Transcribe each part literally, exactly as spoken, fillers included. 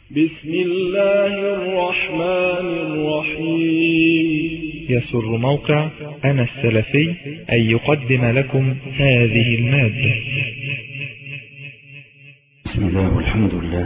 بسم الله الرحمن الرحيم. يسر موقع أنا السلفي أن يقدم لكم هذه المادة. بسم الله والحمد لله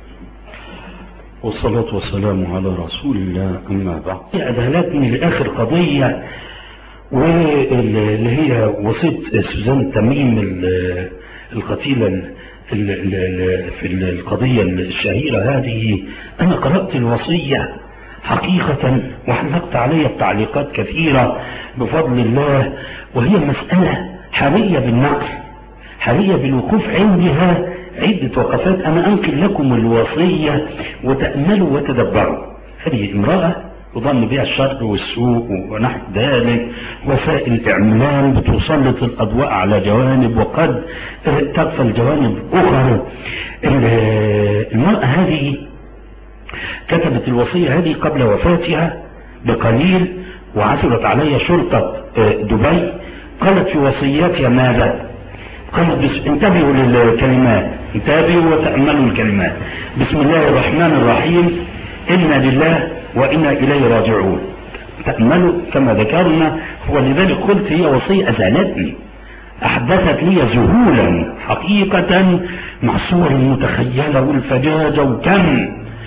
والصلاة والسلام على رسول الله، أما بعد. أدهلتني لآخر قضية، واللي هي وصية سوزان تميم القتيلة في القضية الشهيرة هذه. أنا قرأت الوصية حقيقة وحلقت عليها تعليقات كثيرة بفضل الله، وهي مسألة حرية بالنقل، حرية بالوقوف عندها عدة وقفات. أنا أنقل لكم الوصية وتأملوا وتدبروا. هذه امرأة يظن بها الشر والسوء ونحو ذلك، وسائل الإعلام بتسلط الأضواء على جوانب وقد تغفل جوانب أخرى. المرأة هذه كتبت الوصية هذه قبل وفاتها بقليل، وعثرت عليها شرطة دبي. قالت في وصياتها ماذا؟ قالت بس انتبهوا للكلمات، انتبهوا وتأملوا الكلمات. بسم الله الرحمن الرحيم، إنا لله وإنا إليه راجعون. تأملوا كما ذكرنا، ولذلك قلت هي وصية أزالتني، أحدثت لي ذهولا حقيقة مع الصور المتخيلة والفجاجة وكم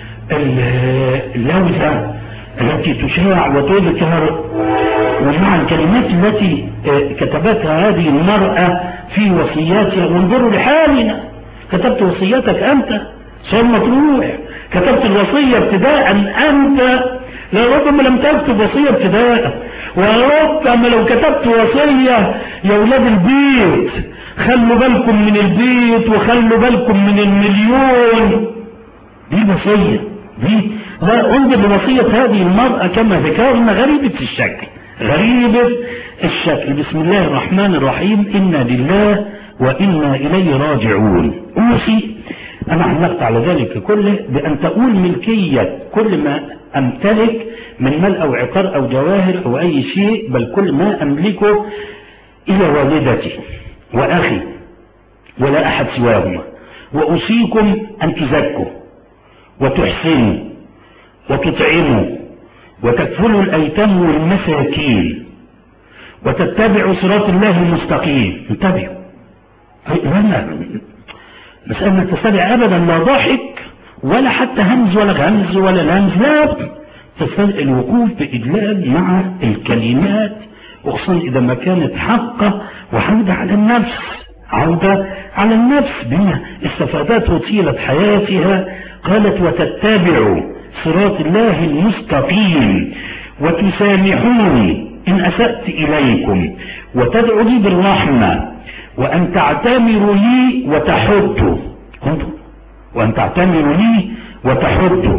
اللوثة التي تشاع وتذكر، ومع الكلمات التي كتبتها هذه المرأة في وصياتها. وانظروا لحالنا، كتبت وصيتك أنت ثم تروح، كتبت الوصية ابتداء أنت، لربما لم تكتب وصية ابتداء، وربما لو كتبت وصية يا ولاد البيت خلوا بالكم من البيت وخلوا بالكم من المليون. دي وصية دي لا انظر لوصية هذه المرأة كما ذكرنا، غريبة الشكل، غريبة الشكل. بسم الله الرحمن الرحيم، إنا لله وإنا إليه راجعون. أوصي، أنا علقت على ذلك كله، بأن تقول ملكية كل ما أمتلك من مال أو عقار أو جواهر أو أي شيء، بل كل ما أملكه إلى والدتي وأخي ولا أحد سواهما. وأوصيكم أن تزكوا وتحسنوا وتطعموا وتكفلوا الأيتام والمساكين وتتبعوا صراط الله المستقيم. انتبهوا، لا مسألة ما تستدعي أبدا لا ضحك ولا حتى همز ولا غمز ولا لمز، لا، تستدعي الوقوف بإدلال مع الكلمات، وخصوصا إذا ما كانت حقة وعودة على النفس، عودة على النفس بما استفادت وطيلة حياتها. قالت وتتبعوا صراط الله المستقيم وتسامحوني إن أسأت إليكم وتدعوا لي بالرحمة وأن تعتمروا لي وتحدوا، وأن تعتمروا لي وتحدوا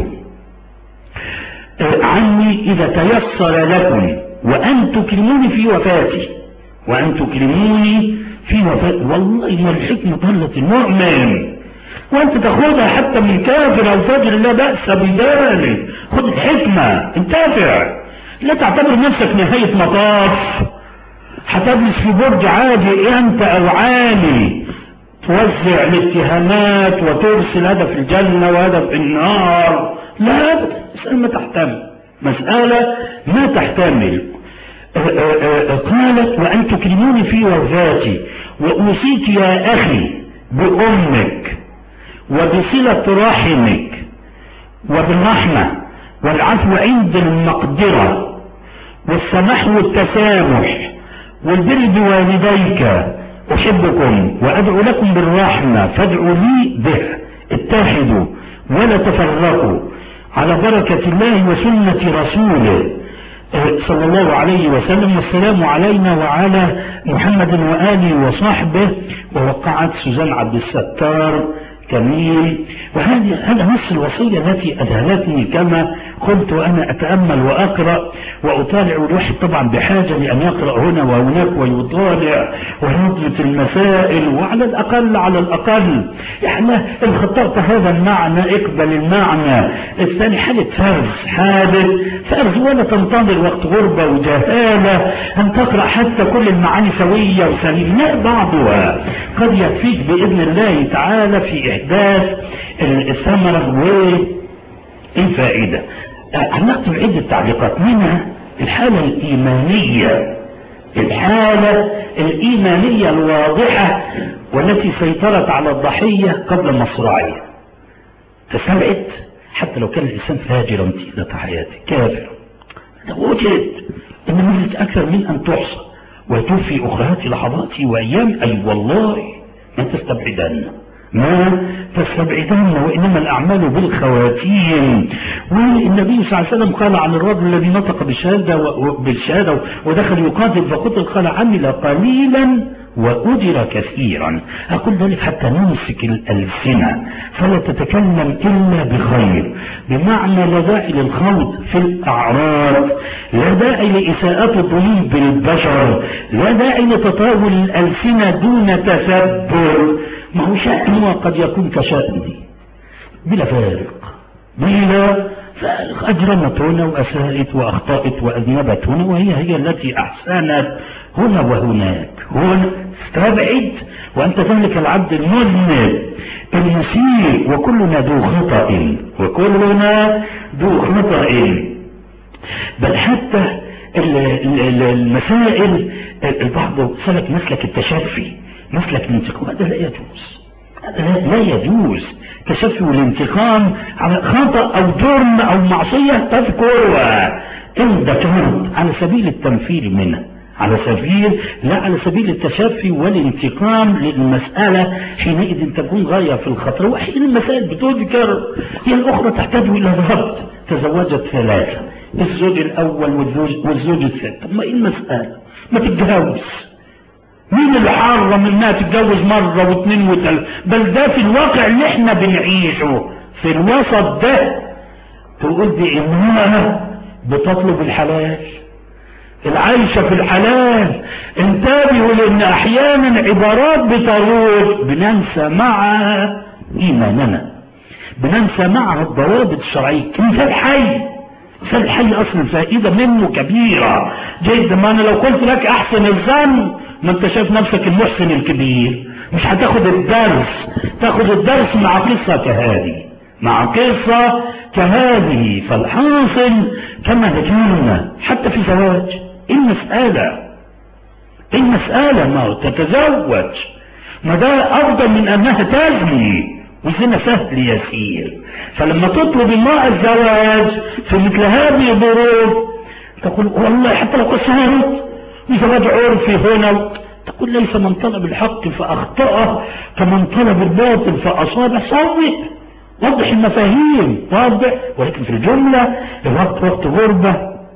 عني إذا تيسر لكم، وأن تكرموني في وفاتي، وأن تكرموني في وفاتي. والله ما الحكمة ضلت المؤمن، وأنت تأخذها حتى من كافر أو فاجر لا بأس بذلك. خذ الحكمة، انتفع، لا تعتبر نفسك نهاية مطاف هتجلس في برج عادي أنت أو عالي توزع الاتهامات وترسل هذا في الجنة وهذا في النار. لا، مسألة ما تحتمل، مسألة ما تحتمل. قالت وأن تكرموني في وفاتي، وأوصيك يا أخي بأمك وبصلة رحمك وبالرحمة والعفو عند المقدرة والسماح والتسامح والبر بوالديك. أحبكم وأدعو لكم بالرحمة فادعوا لي به. اتحدوا ولا تفرقوا على بركة الله وسنة رسوله صلى الله عليه وسلم. والسلام علينا وعلى محمد وآله وصحبه. ووقعت سوزان عبد الستار كميل. وهذه هذا نص الوصية التي أذهلتني كما قلت وأنا أتأمل وأقرأ وأطالع. الواحد طبعا بحاجة لأن يقرأ هنا وهناك ويطالع ويضبط المسائل، وعلى الأقل على الأقل يعني إن خطأت هذا المعنى اقبل المعنى الثاني. حالة فرز، حالة فرز، ولا تنتظر وقت غربة وجهالة أن تقرأ حتى كل المعاني سوية وسليمة. لا، بعضها قد يكفيك بإذن الله تعالى في إحداث الثمرة والفائدة. هنكتب عدة تعليقات، منها الحالة الإيمانية، الحالة الإيمانية الواضحة والتي سيطرت على الضحية قبل مصراعيه. تسمعت حتى لو كان الإنسان فاجرا طيلة حياته كافر، لو وجد أن ملت أكثر من أن تحصى وتوفي أخرات لحظاته وأيام، أي والله ما تستبعدن ما تستبعدن وإنما الأعمال بالخواتيم. والنبي صلى الله عليه وسلم قال عن الرجل الذي نطق بالشهادة بالشهادة ودخل يقاتل فقتل قال عمل قليلا وأجر كثيرا. أقول ذلك حتى نمسك الألسنة فلا تتكلم إلا بخير، بمعنى لا داعي للخوض في الأعراض، لا داعي لإساءة الظنون بالبشر، لا داعي لتطاول الألسنة دون تثبت. ما هو شأنه قد يكون كشأني بلا فارق، بلا فارق. أجرمت هنا وأساءت وأخطأت وأذنبت هنا، وهي هي التي أحسنت هنا وهناك. هنا استبعد وأنت ذلك العبد المذنب المسيء، وكلنا ذو خطأ وكلنا ذو خطأ. بل حتى المسائل البعض سلك مسلك التشفي، مسلك الانتقام، هذا لا يجوز، هذا لا يجوز. تشفي والانتقام على خطأ أو جرم أو معصية تذكرها إن ذكرت على سبيل التنفير منها، على سبيل لا على سبيل التشفي والانتقام للمسألة حينئذ تكون غاية في الخطر. وحين المسائل بتذكر هي الأخرى تحتاج إلى ضبط. تزوجت ثلاثة، الزوج الأول والزوج, والزوج الثاني، طب ما إيه المسألة؟ ما تتجاوز. مين اللي حرم انها تتجوز مرة واثنين وثلاثة؟ بل ده في الواقع اللي احنا بنعيشه في الوسط ده. تقول دي انها بتطلب الحلال، العيشة في الحلال. انتبهوا لان احيانا عبارات بتروج بننسى معها ايماننا، بننسى معها الضوابط الشرعية. مثال حي، مثال حي اصلا فائدة منه كبيرة جدا. ما انا لو قلت لك احسن الظن، ما انت شايف نفسك المحسن الكبير، مش هتاخد الدرس. تاخد الدرس مع قصة كهذه، مع قصة كهذه. فالحاصل كما ذكرنا حتى في زواج، المسألة المسألة ما تتزوج، ما ده افضل من انها تزني، وزنا سهل يسير. فلما تطلب المرأة الزواج في مثل هذه الظروف تقول والله حتى لو قصرت وزواج عرفي هنا، تقول ليس من طلب الحق فأخطأه كمن طلب الباطل فأصابه. صوت وضح المفاهيم، واضح. ولكن في الجملة الوقت وقت غربة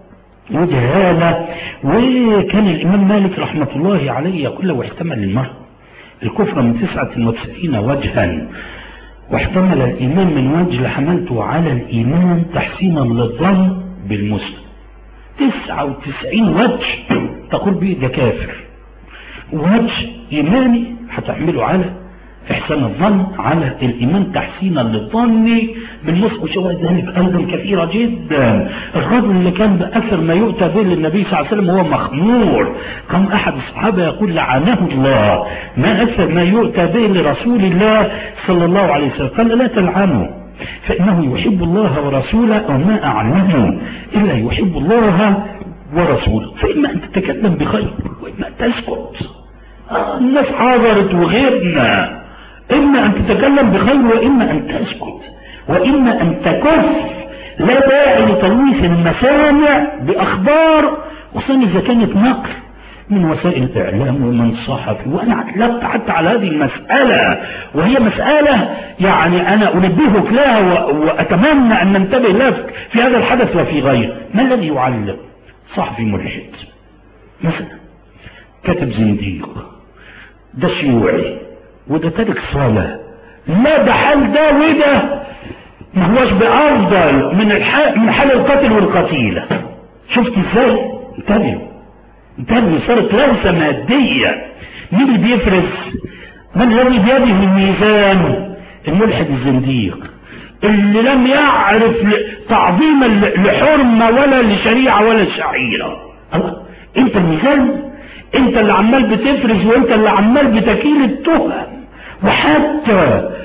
وجهالة. وكان الإمام مالك رحمة الله عليه يقول له واحتمل المرء الكفر من تسعة وتسعين وجها واحتمل الإيمان من وجه لحملته على الإيمان تحسينا للظن بالمسلم. تسعة وتسعين وجه تقول به ده كافر، وجه إيماني هتحمله على إحسان الظن على الإيمان تحسينا للظن بالمسلم. وشواهد ذلك أيضا كثيرة جدا. الرجل اللي كان بأكثر ما يؤتى به للنبي صلى الله عليه وسلم هو مخمور، كان أحد الصحابة يقول لعنه الله، ما أكثر ما يؤتى به لرسول الله صلى الله عليه وسلم. قال لا تلعنه فإنه يحب الله ورسوله، وما أعلمه إلا يحب الله ورسوله. فإما أن تتكلم بخير وإما أن تسكت. آه الناس حاضرت وغيرنا، إما أن تتكلم بخير وإما أن تسكت وإما أن تكف. لا داعي لتلويث المسامع بأخبار، خصوصا إذا كانت نقل من وسائل الإعلام ومن صحفي. وأنا علقت حتى على هذه المسألة، وهي مسألة يعني أنا أنبهك لها وأتمنى أن ننتبه لها في هذا الحدث وفي غيره. ما الذي يعلق؟ صحفي ملحد مثلا، كاتب زنديق، ده شيوعي، وده تارك صلاة. لا ده حال ده وده ما هوش بأفضل من الحال من حال القتل والقتيلة. شفت ازاي؟ انتبهوا انتبهوا، صارت لوثة مادية. مين اللي بيفرز؟ من الذي بيده الميزان؟ الملحد الزنديق اللي لم يعرف تعظيما لحرمة ولا لشريعة ولا شعيرة. انت الميزان، انت اللي عمال بتفرز، وانت اللي عمال بتكيل التهم. وحتى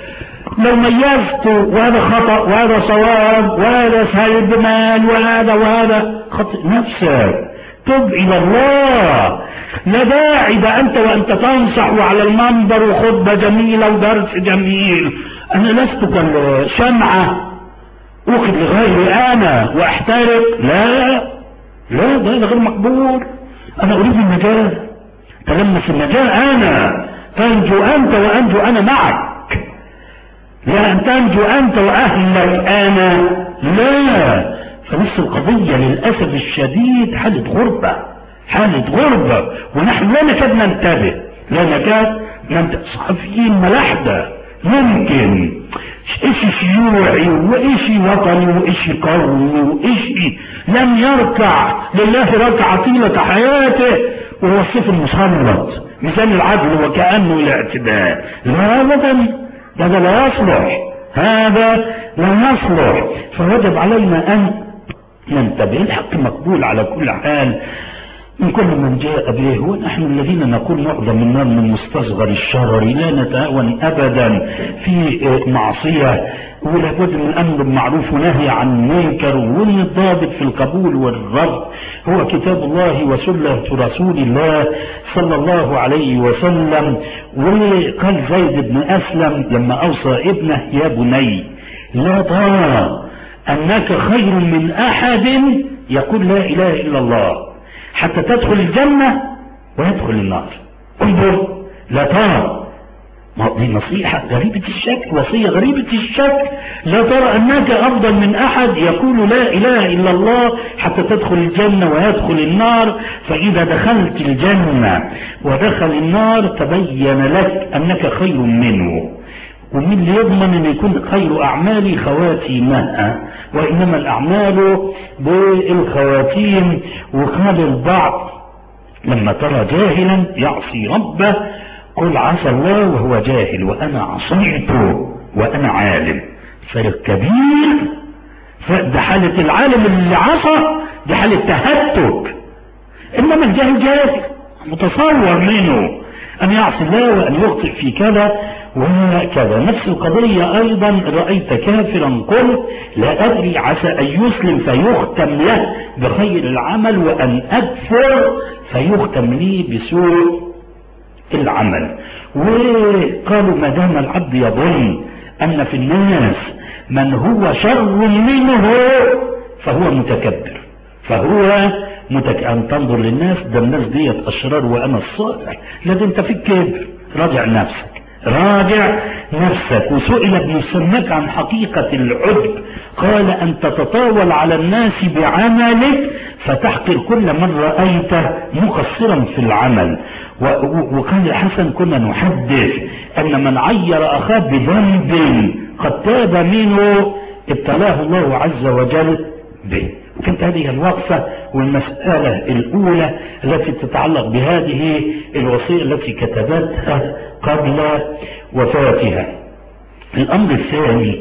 لو ميزت وهذا خطأ وهذا صواب وهذا سلب مال وهذا وهذا خطأ نفسك، تب إلى الله. لا داعي ده أنت وأنت تنصح وعلى المنبر وخطبة جميلة ودرس جميل. أنا لست كالشمعة أوقد لغيري أنا وأحترق، لا لا ده غير مقبول. أنا أريد النجاة، تلمس النجاة أنا، تنجو أنت وأنجو أنا معك، لا أن تنجو أنت وأهلك أنا، لا. فنفس القضية للأسف الشديد حالة غربة، حالة غربة، ونحن لا نكاد ننتبه، لا نكاد ننتبه. صحفيين ملاحدة ممكن إشي شيوعي وإشي وطني وإشي قومي وإشي لم يركع لله ركعة طيلة حياته وهو السيف المسلط ميزان العدل وكأنه الاعتداء. لا أبدا، هذا لا يصلح، هذا لا يصلح. فوجب علينا أن ننتبه. الحق مقبول على كل حال من كل من جاء به، ونحن الذين نقول نعظم النار من مستصغر الشرر، لا نتهاون أبدا في معصية، ولا بد من أمر بالمعروف ونهي عن المنكر، والضابط في القبول والرد هو كتاب الله وسنة رسول الله صلى الله عليه وسلم. وقال زيد بن أسلم لما أوصى ابنه: يا بني لا ترى أنك خير من أحد يقول لا إله إلا الله حتى تدخل الجنة ويدخل النار. انظر، لا ترى، دي نصيحة غريبة الشكل، وصية غريبة الشكل. لا ترى أنك أفضل من أحد يقول لا إله إلا الله حتى تدخل الجنة ويدخل النار، فإذا دخلت الجنة ودخل النار تبين لك أنك خير منه. ومن اللي يضمن أن يكون خير أعمالي خواتيمها، وإنما الأعمال بالخواتيم. وقال البعض: لما ترى جاهلا يعصي ربه قل عسى الله وهو جاهل وأنا عصيته وأنا عالم. فرق كبير. فده حالة العالم اللي عصى، دي حالة تهتك. إنما الجاهل جاهل متصور منه أن يعصي الله وأن يخطئ في كذا وهكذا. نفس القضية أيضا: رأيت كافرا قل لا أدري عسى أن يسلم فيختم له بخير العمل وأن أكفر فيختم لي بسوء العمل. وقالوا: ما دام العبد يظن أن في الناس من هو شر منه فهو متكبر، فهو متكبر. أن تنظر للناس ده الناس ديت أشرار وأنا الصالح، لازم أنت في الكبر. راجع نفسك، راجع نفسك. وسئل ابن السماك عن حقيقة العجب قال: أن تتطاول على الناس بعملك فتحقر كل من رأيته مقصرا في العمل. وقال الحسن: كنا نحدث أن من عير أخاه بذنب قد تاب منه ابتلاه الله عز وجل به. وكانت هذه الوقفة والمسألة الأولى التي تتعلق بهذه الوصية التي كتبتها قبل وفاتها. الأمر الثاني: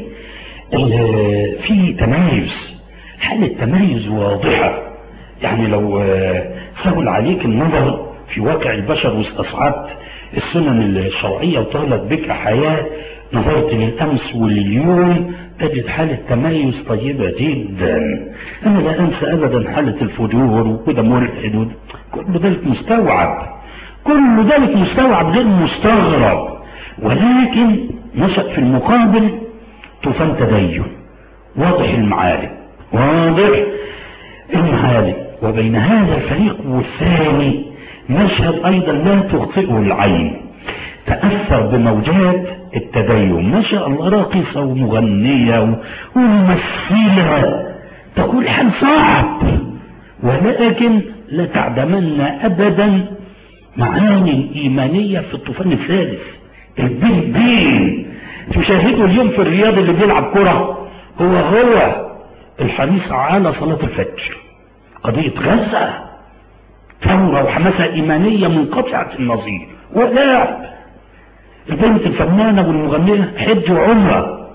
في تمايز، حالة تمايز واضحة. يعني لو سهل عليك النظر في واقع البشر واستصعبت السنن الشرعية وطالت بك حياة، نظرت للأمس ولليوم تجد حالة تميز طيبة جدا. أنا لا أنسى أبدا حالة الفجور وكده ملحد، كل ذلك مستوعب، كل ذلك مستوعب غير مستغرب. ولكن نشأ في المقابل طوفان تدين واضح المعالم، واضح المعالم. وبين هذا الفريق والثاني مشهد أيضا لا تخطئه العين، تأثر بموجات التدين. ما شاء الله، راقصة ومغنية وممثلة، تقول حال صعب، ولكن لا تعدمن أبدا معاني إيمانية في الطوفان الثالث. البين بين تشاهدوا اليوم في الرياض اللي بيلعب كرة هو هو الحريص على صلاة الفجر. قضية غزة ثورة وحماسة إيمانية منقطعة النظير، ولاعب البنت الفنانة والمغنية حج وعمرة.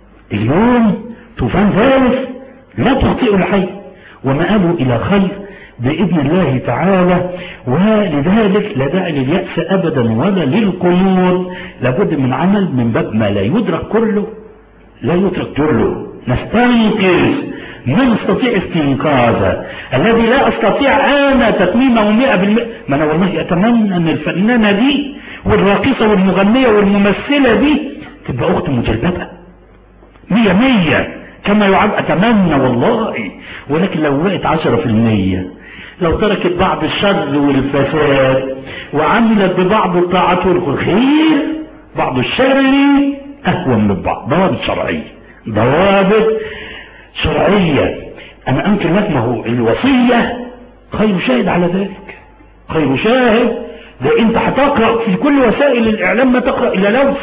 اليوم طوفان ثالث لا تخطئ الحي، ومآله إلى خير بإذن الله تعالى. ولذلك لا داعي لليأس أبدا ولا للقنوط، لابد من عمل من باب ما لا يدرك كله لا يترك جله. نستنقذ ما نستطيع استنقاذه، الذي لا استطيع انا تتميمه مئة بالمئة. ما انا والله اتمنى ان الفنانه دي والراقصه والمغنيه والممثله دي تبقى اخت مجلده مية مية كما يعد، اتمنى والله. ولكن لو وقت عشرة في المية، لو تركت بعض الشر والفساد وعملت ببعض الطاعات والخير، بعض الشر اهون من بعض. ضوابط شرعيه ضوابط شرعيه. انا انكر لك، ما هو الوصيه خير شاهد على ذلك، خير شاهد. ده انت هتقرا في كل وسائل الاعلام ما تقرا الا لوث،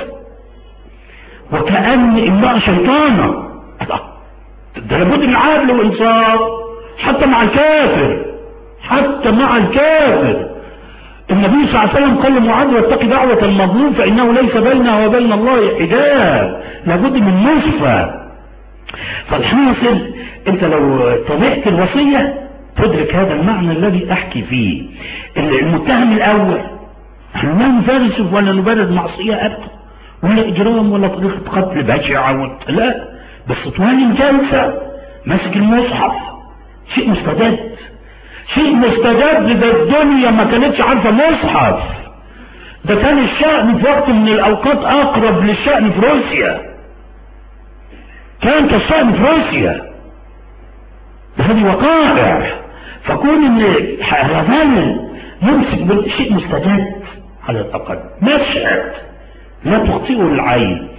وكأن امرأة شيطانه. ده لابد من عدل وانصاف حتى مع الكافر، حتى مع الكافر. النبي صلى الله عليه وسلم قال لمعاذ: واتق دعوة المظلوم فإنه ليس بينها وبين الله حجاب. لابد من نصفة. فالحاصل انت لو طبعت الوصية تدرك هذا المعنى الذي احكي فيه. المتهم الاول احنا لا نفارس ولا نبرر معصية ابدا، ولا اجرام ولا طريقة قتل بشعة، لا، بس طوال الجلسة ماسك المصحف، شيء مستجد، شيء مستجد. ده الدنيا ما كانتش عارفة مصحف، ده كان الشأن في وقت من الاوقات اقرب للشأن في روسيا، كان كالشأن في روسيا. هذه وقائع. فكون ان هذان يمسك بالشيء مستجد على الاقل، مشهد لا تخطئه العين.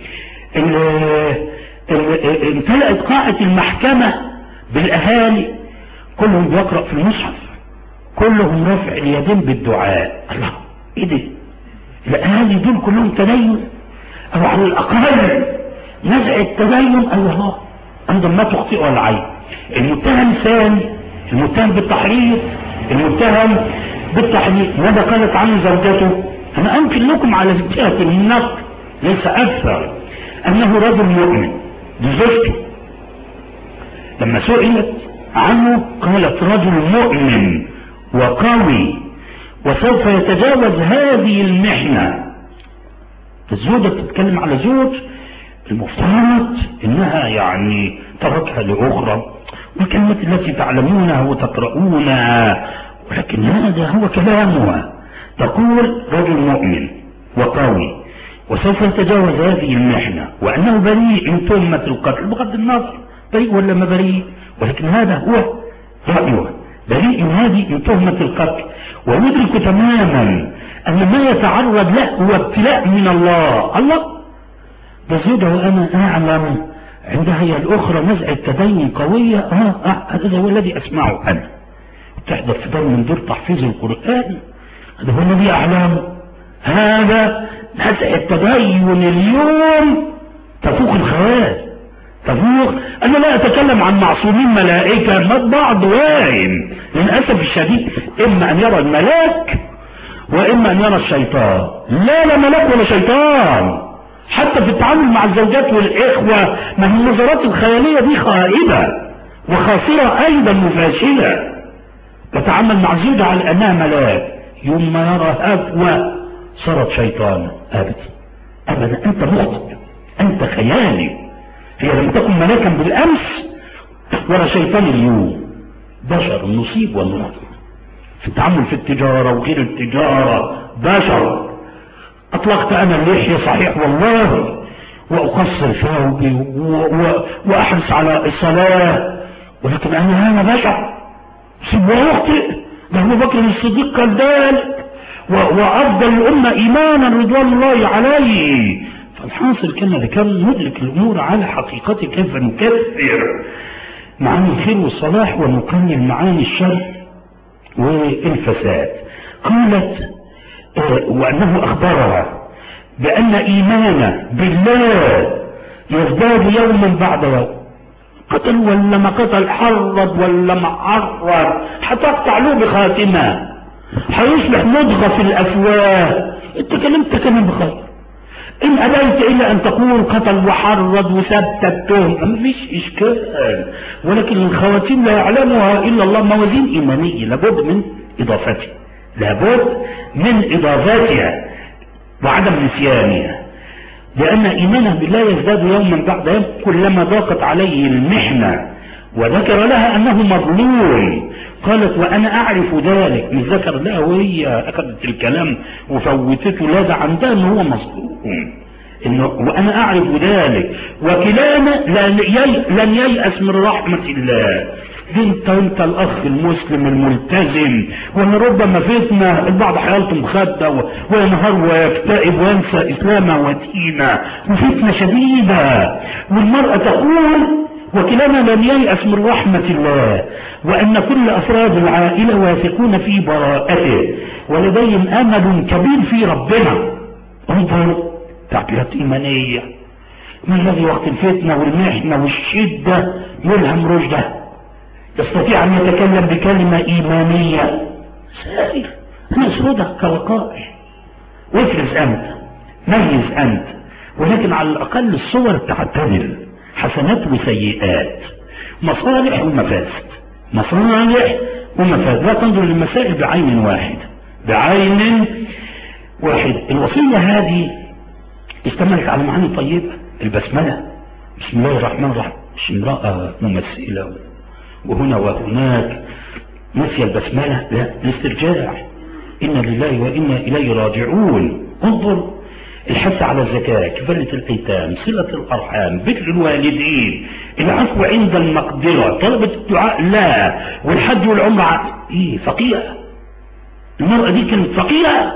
امتلأت قاعة المحكمة بالاهالي كلهم بيقرأ في المصحف، كلهم رفع اليدين بالدعاء. الله، ايه ده؟ الاهالي دول كلهم تدين، او على الاقل نزع التدين. الله، ايضا ما تخطئه العين. المتهم ثاني، المتهم بالتحريض، المتهم بالتحريض ماذا قالت عنه زوجته؟ انا انكر لكم على جهة النقد ليس اكثر انه رجل مؤمن. دي زوجته لما سئلت عنه قالت: رجل مؤمن وقوي وسوف يتجاوز هذه المحنة. الزوجة بتتكلم على زوج المفترض انها يعني تركها لاخرى، والكلمات التي تعلمونها وتقرؤونها، ولكن هذا هو كلامها. تقول: رجل مؤمن وقوي وسوف يتجاوز هذه المحنة، وانه بريء من تهمة القتل بغض النظر بريء ولا ما بريء، ولكن هذا هو رأيه، بريء من هذه من تهمة القتل، ويدرك تماما ان ما يتعرض له هو ابتلاء من الله. الله، ده زوجة وانا اعلم عندها هي الاخرى نزعة تدين قوية. اه هذا هو الذي اسمعه انا، تحضر في دور من دور تحفيظ القرآن، هذا هو الذي اعلمه. هذا نزعة تدين اليوم تفوق الخيال، تفوق. انا لا اتكلم عن معصومين ملائكة، ما بعض واهم للأسف الشديد، اما ان يرى الملاك واما ان يرى الشيطان. لا لا ملاك ولا شيطان، حتى في التعامل مع الزوجات والاخوة. ما هي النظرات الخيالية دي خائبة وخاسرة ايضا مفاشلة. تتعامل مع زوجة على انها ملاك، يوم ما يرى هفوة صارت شيطان. ابدا ابدا، انت مخطئ، انت خيالي. هي لم تكن ملاكا بالامس ولا شيطان اليوم، بشر نصيب ونخطئ في التعامل في التجارة وغير التجارة. بشر. اطلقت انا اللحية صحيح والله، واقصر ثوبي واحرص على الصلاة، ولكن انا انا بشر سيب واخطئ. ده ابو بكر الصديق قال ذلك، وافضل الامة ايمانا رضوان الله عليه. فالحاصل كان لكي ندرك الامور على حقيقتها، كيف نكفر معاني الخير والصلاح ونقلل معاني الشر والفساد. قالت وانه اخبرها بان ايمانه بالله يزداد يوما بعد يوم. قتل ولا ما قتل، حرض ولا ما حرض، حتقطع له بخاتمه، حيصبح مضغة في الافواه. انت كلمت كلام بخير، إن أبيت إلا أن تقول قتل وحرض وثبت التهم مفيش إشكال، ولكن الخواتيم لا يعلمها إلا الله. موازين إيمانية لابد من إضافتها، لابد من إضافتها وعدم نسيانها، لأن إيمانها بالله يزداد يوما بعد يوم كلما ضاقت عليه المحنة. وذكر لها أنه مظلوم، قالت وأنا أعرف ذلك. مش ذكر لها وهي أخذت الكلام وفوتته، لا ده عندها أنه هو مظلوم، إنه وأنا أعرف ذلك وكلانا لن ييأس من رحمة الله. انت انت الاخ المسلم الملتزم، وان ربما فتنه البعض حيالته مخده وينهار ويكتئب وينسى اسلامه ودينه، وفتنه شديده، والمراه تقول وكلانا لن ييأس من رحمه الله، وان كل افراد العائله واثقون في براءته ولديهم امل كبير في ربنا. انظر تعبيرات ايمانيه. من الذي وقت الفتنه والمحنه والشده يلهم رشده، يستطيع أن يتكلم بكلمة إيمانية سائل أنا أسردها كوقائع، وافرز أنت، ميز أنت، ولكن على الأقل الصور تعتدل، حسنات وسيئات، مصالح ومفاسد، مصالح ومفاسد، لا تنظر للمسائل بعين واحد بعين واحد. الوصية هذه اشتملت على معاني طيبة. البسملة بسم الله الرحمن الرحيم، مش امرأة ممثلة وهنا وهناك نسي البسملة، لا، الاسترجاع، إنا لله وإنا إليه راجعون. انظر الحث على الزكاة، كفالة الأيتام، صلة الأرحام، بر الوالدين، العفو عند المقدرة، طلبة الدعاء لا، والحج والعمرة. إيه فقيرة المرأة دي، كانت فقيرة،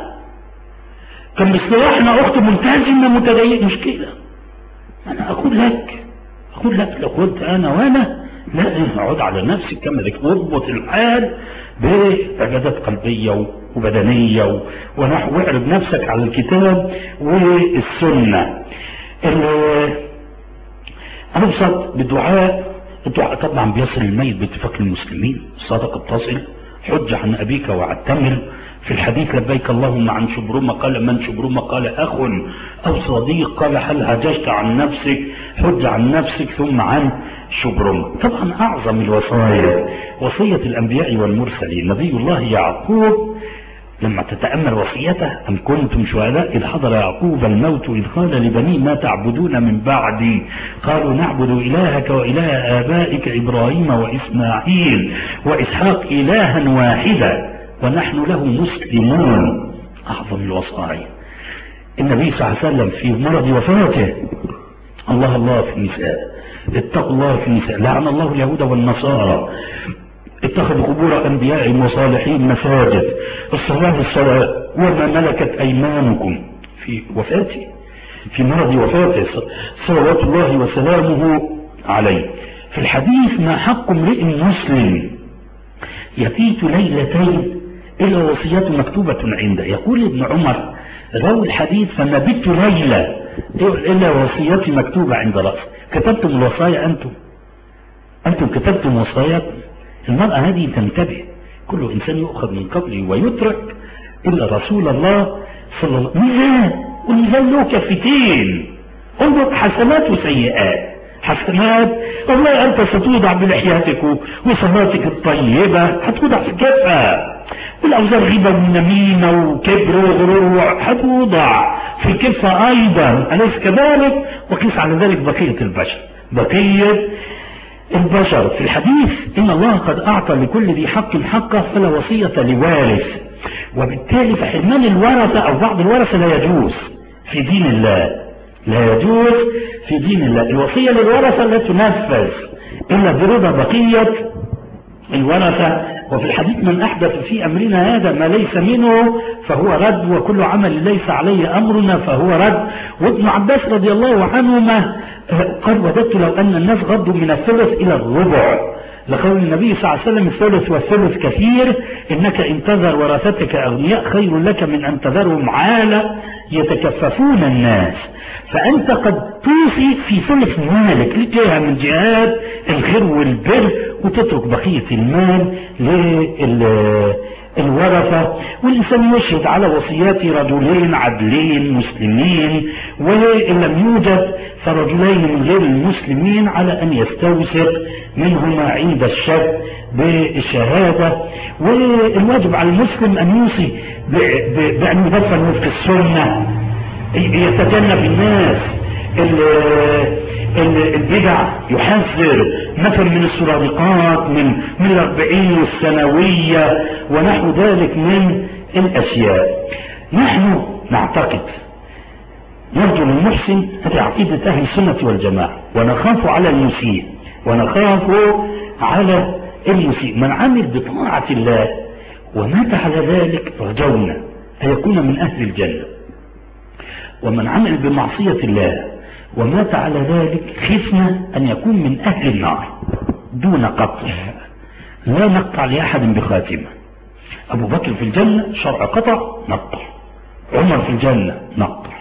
كان باصطلاحنا أخت ملتزمة متدينة. مشكلة أنا أقول لك أقول لك لو كنت أنا وأنا لا اقعد على نفسك كما ذلك، واضبط الحال بعبادات قلبية وبدنية ونحو، واعرض نفسك على الكتاب والسنة. أبسط بالدعاء. الدعاء طبعا بيصل الميت باتفاق المسلمين، الصدقة بتصل، حج عن أبيك واعتمر. في الحديث لبيك اللهم عن شبرمة، قال من شبرمة؟ قال أخ أو صديق، قال هل هججت عن نفسك؟ حج عن نفسك ثم عن شبرمة. طبعا أعظم الوصايا وصية الأنبياء والمرسلين. نبي الله يعقوب لما تتأمل وصيته، أم كنتم شهداء إذ حضر يعقوب الموت إذ قال لبنيه ما تعبدون من بعدي؟ قالوا نعبد إلهك وإله آبائك إبراهيم وإسماعيل وإسحاق إلها واحدا ونحن له مسلمون. أعظم الوصايا. النبي صلى الله عليه وسلم في مرض وفاته الله الله في النساء، اتقوا الله في النساء، لعن الله اليهود والنصارى، اتخذوا قبور انبيائهم وصالحين مساجد، الصلاة الصلاة وما ملكت ايمانكم. في وفاته في مرض وفاته صلوات الله وسلامه عليه. في الحديث ما حق امرئ مسلم يبيت ليلتين الا وصيته مكتوبة عنده. يقول ابن عمر روى الحديث فما بت ليلة الا وصيتي مكتوبة عند رأسي. كتبتم الوصايا أنتم أنتم كتبتم وصاياكم. المرأة هذه تنتبه، كل إنسان يؤخذ من قبله ويترك إلا رسول الله صلى الله عليه وسلم. ميزان، والميزان له كفتين، انظر حسنات وسيئات. حسنات والله أنت ستوضع بلحياتك وصلاتك الطيبة هتوضع في كفة، والأوزار غيبة ونميمة وكبر وغرور هتوضع في الكفة أيضا، أليس كذلك؟ وقيس على ذلك بقية البشر بقية البشر. في الحديث إن الله قد أعطى لكل ذي حق حقه فلا وصية لوارث، وبالتالي فحرمان الورثة أو بعض الورثة لا يجوز في دين الله، لا يجوز في دين الله. الوصية للورثة لا تنفذ إلا برضا بقية الورثة. وفي الحديث من أحدث في أمرنا هذا ما ليس منه فهو رد، وكل عمل ليس عليه أمرنا فهو رد. وابن عباس رضي الله عنهما قال وددت لو أن الناس غضوا من الثلث إلى الربع، لقول النبي صلى الله عليه وسلم الثلث والثلث كثير، إنك إن تذر ورثتك أغنياء خير لك من أن تذرهم عالة يتكففون الناس. فأنت قد توصي في ثلث مالك لجهة من جهات الخير والبر، وتترك بقية المال الورثة، والإنسان يشهد على وصيات رجلين عدلين مسلمين، وإن لم يوجد فرجلين من غير المسلمين على أن يستوثق منهما عند الشك بالشهادة. والواجب على المسلم أن يوصي بأن يدفن في السنة، يتجنب الناس البدع، يحذر مثلا من السرادقات، من من الأربعين السنوية ونحو ذلك من الأشياء. نحن نعتقد نرجو للمحسن هذه عقيدة أهل السنة والجماعة، ونخاف على المسيء، ونخاف على المسيء. من عمل بطاعة الله ومات على ذلك رجونا أن يكون من أهل الجنة، ومن عمل بمعصية الله ومات على ذلك خفنا أن يكون من أهل النار دون قطع. لا نقطع لأحد بخاتمة. أبو بكر في الجنة شرع قطع نقطع، عمر في الجنة نقطع،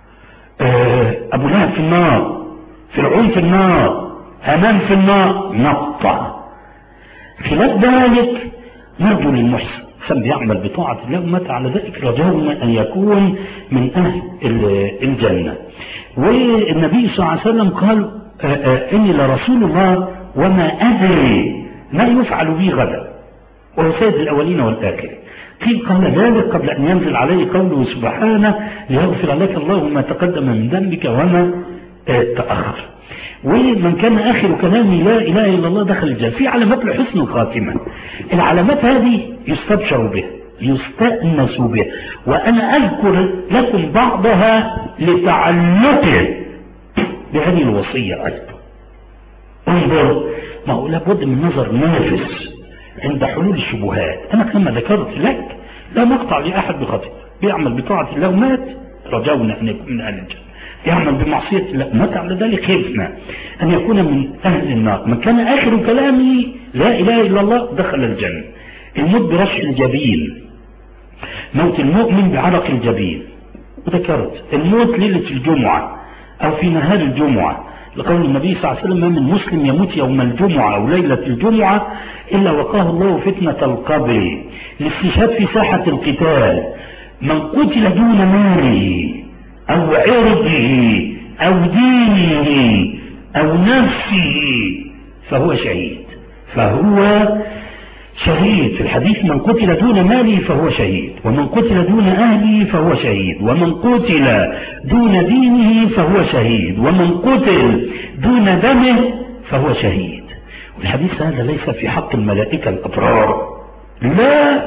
أبو لهب في النار، فرعون في النار، هامان في النار نقطع. خلاف ذلك نرجو للمحسن سم يعمل بطاعة الله ومات على ذلك رجونا أن يكون من أهل الجنة. والنبي صلى الله عليه وسلم قال إني لرسول الله وما أدري ما يفعل بي غدا، وهو سيد الأولين والآخرين. قيل قال ذلك قبل أن ينزل عليه قوله سبحانه ليغفر لك الله ما تقدم من ذنبك وما تأخر. ومن كان آخر كلامي لا إله إلا الله دخل الجنة. في علامات لحسن الخاتمة، العلامات هذه يستبشر بها يستأنس بها، وأنا أذكر لكم بعضها لتعلقه بهذه الوصية أيضا. انظر، ما هو لابد من نظر نافس عند حلول الشبهات. أنا كما ذكرت لك لا نقطع لأحد بخطئ، بيعمل بطاعة الله ومات رجونا أن يكون من أهل الجنة، يعمل بمعصية الله مات على ذلك خفنا أن يكون من أهل النار. من كان آخر كلامي لا إله إلا الله دخل الجنة. الموت برشح الجبين، موت المؤمن بعرق الجبين. وذكرت الموت ليلة الجمعة أو في نهار الجمعة، لقول النبي صلى الله عليه وسلم: ما من مسلم يموت يوم الجمعة أو ليلة الجمعة إلا وقاه الله فتنة القبر. الاستشهاد في ساحة القتال، من قتل دون ماله أو عرضه أو دينه أو نفسه فهو شهيد، فهو شهيد. في الحديث: من قتل دون ماله فهو شهيد، ومن قتل دون أهله فهو شهيد، ومن قتل دون دينه فهو شهيد، ومن قتل دون دمه فهو شهيد. والحديث هذا ليس في حق الملائكة الأبرار، لا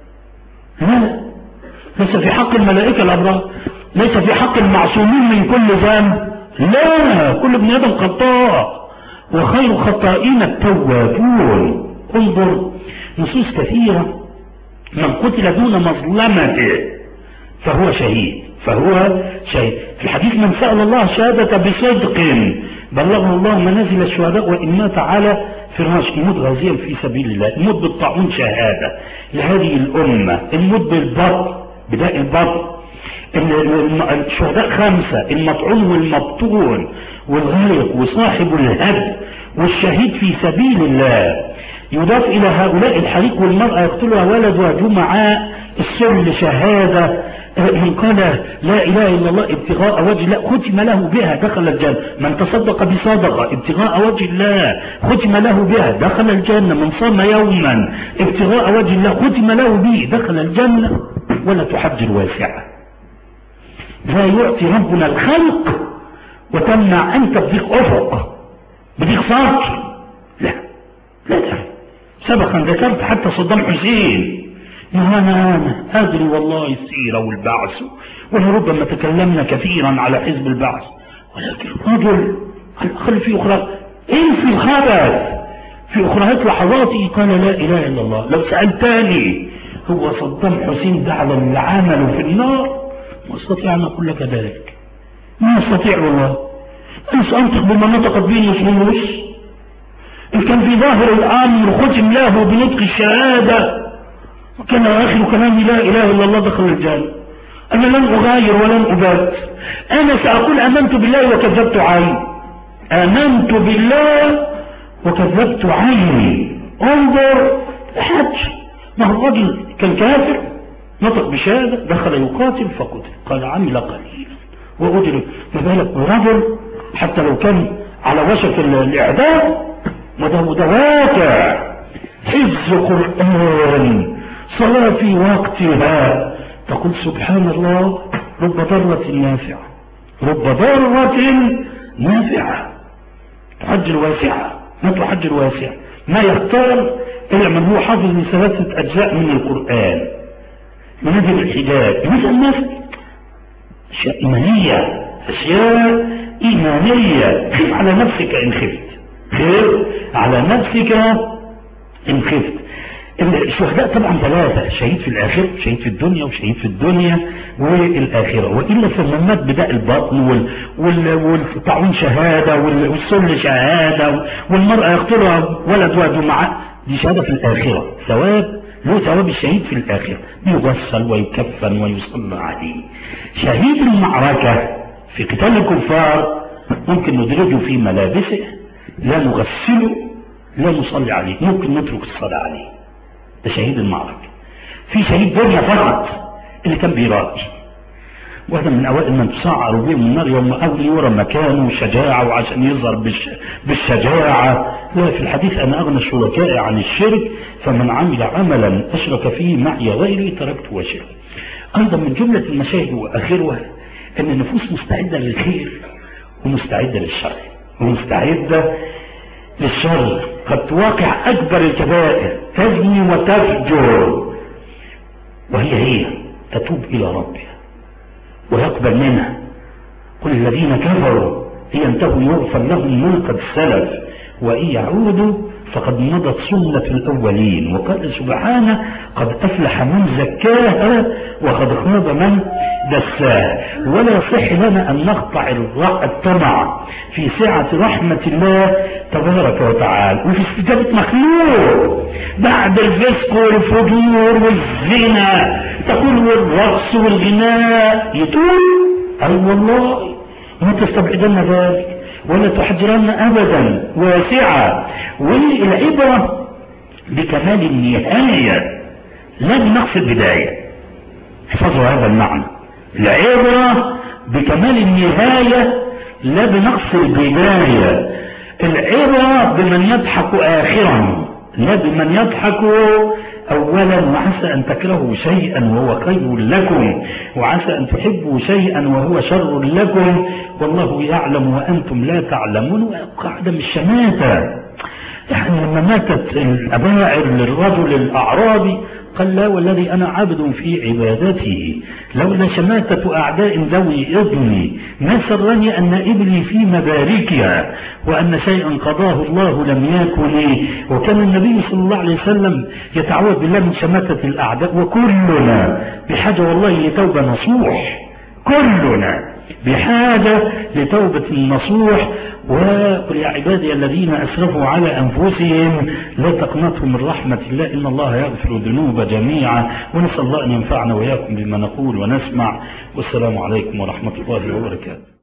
لا ليس في حق الملائكة الأبرار، ليس في حق المعصومين من كل ذنب، لا، كل ابن آدم خطاء وخير خطائين التوابون. انظر نصوص كثيرة: من قتل دون مظلمته فهو شهيد، فهو شهيد. في الحديث: من سأل الله شهادة بصدق بلغه الله منازل الشهداء وإن مات على فراش. الموت غازيا في سبيل الله، الموت بالطاعون شهادة لهذه الأمة، الموت بالبطن بداء البطن. الشهداء خمسة: المطعون والمبطون والغارق وصاحب الهد والشهيد في سبيل الله. يضاف إلى هؤلاء الحريق والمرأة يقتلها ولدها جمعاء السل شهادة. من قال لا إله إلا الله ابتغاء وجه الله ختم له بها دخل الجنة. من تصدق بصدقة ابتغاء وجه الله ختم له بها دخل الجنة. من صام يوما ابتغاء وجه الله ختم له به دخل الجنة. ولا تحجر واسعة، لا يعطي ربنا الخلق وتمنع أنت بديك أفق بديك سطر، لا لا ده سبقا ذكرت حتى صدام حسين: أنا أنا أدري والله السيرة والبعث، ولربما تكلمنا كثيرا على حزب البعث، ولكن رجل على الأقل في أخرى إن في الخبر في أخرى لحظاتي قال لا إله إلا الله. لو سألتني هو صدام حسين ده على اللي عمله في النار ما أستطيع أن أقول لك ذلك، ما أستطيع والله. أنا سأنطق بما نطقت به نصوص. إن كان في ظاهر الأمر ختم له بنطق الشهادة وكان آخر كلامي لا إله إلا الله دخل الجنة. أنا لن أغاير ولن أبات، أنا سأقول آمنت بالله وكذبت عيني، آمنت بالله وكذبت عيني. انظر الحج، ما هو الرجل كان كافر نطق بشهادة دخل يقاتل فقتل، قال عمل قليلا وأجر، ما بالك برجل حتى لو كان على وشك الإعدام وده واقع حفظ قرآن صلاة في وقتها، تقول سبحان الله رب ضرة نافعة، رب ضرة نافعة، تحجر واسعة ما تحجر واسعة، ما يختار إلا من هو حافظ لثلاثة أجزاء من القرآن، منزل الحجاب، مثل الناس أشياء إيمانية، أشياء إيمانية. خف على نفسك إن خفت، خف على نفسك إن خفت. الشهداء طبعا ثلاثة، شهيد في الآخرة، شهيد في الدنيا، وشهيد في الدنيا والآخرة، وإلا فالممات بداء البطن والطاعون شهادة والسل شهادة والمرأة يقتلها ولد وجه معه، دي شهادة في الآخرة، ثواب له ثواب الشهيد في الآخرة، يغسل ويكفن ويصلى عليه. شهيد المعركة في قتال الكفار ممكن ندرجه في ملابسه، لا نغسله لا نصلي عليه، ممكن نترك الصلاة عليه، ده شهيد المعركة. في شهيد دنيا فقط اللي كان بيراقي، وهذا من اوائل من تسعر بهم النار يوم اول يرى مكانه وشجاعه وعشان يظهر بالش... بالشجاعه. لا، في الحديث انا اغنى الشركاء عن الشرك فمن عمل عملا اشرك فيه معي غيري تركته وشركه. ايضا من جمله المشاهد واخرها ان النفوس مستعده للخير ومستعده للشر، ومستعده للشر، قد تواقع اكبر الكبائر، تزني وتفجر، وهي هي تتوب الى ربها ويقبل منها. قل الذين كفروا إن ينتهوا يغفر لهم ما قد سلف وإن يعودوا فقد مضت سنة الأولين. وقال سبحانه قد أفلح من زكاها وقد خاب من دساها. ولا يصح لنا أن نقطع الطمع في سعة رحمة الله تبارك وتعالى وفي استجابة مخلوق بعد الفسق والفجور والزنا، تقول والرقص والغناء يتوب. أي والله ما تستبعدن ذلك ولا تحجرن أبدا، واسعة. والعبرة بكمال النهاية لا بنقص البداية، احفظوا هذا المعنى، العبرة بكمال النهاية لا بنقص البداية. العبرة بمن يضحك آخرا لا بمن يضحك أولا. وعسى أن تكرهوا شيئا وهو خير لكم وعسى أن تحبوا شيئا وهو شر لكم والله يعلم وأنتم لا تعلمون. وعدم الشماتة، يعني لما ماتت الأباعر للرجل الأعرابي قال لا والذي أنا عبد في عبادته لولا شماتة أعداء ذوي إبني ما سرني أن إبني في مباركها وأن شيئا قضاه الله لم يكن. وكان النبي صلى الله عليه وسلم يتعوذ بالله من شماتة الأعداء. وكلنا بحاجة والله لتوبة نصوح، كلنا بحاجة لتوبة نصوح. وقل يا عبادي الذين أسرفوا على أنفسهم لا تقنطوا من رحمة الله إن الله يغفر الذنوب جميعا. ونسأل الله أن ينفعنا وإياكم بما نقول ونسمع. والسلام عليكم ورحمة الله وبركاته.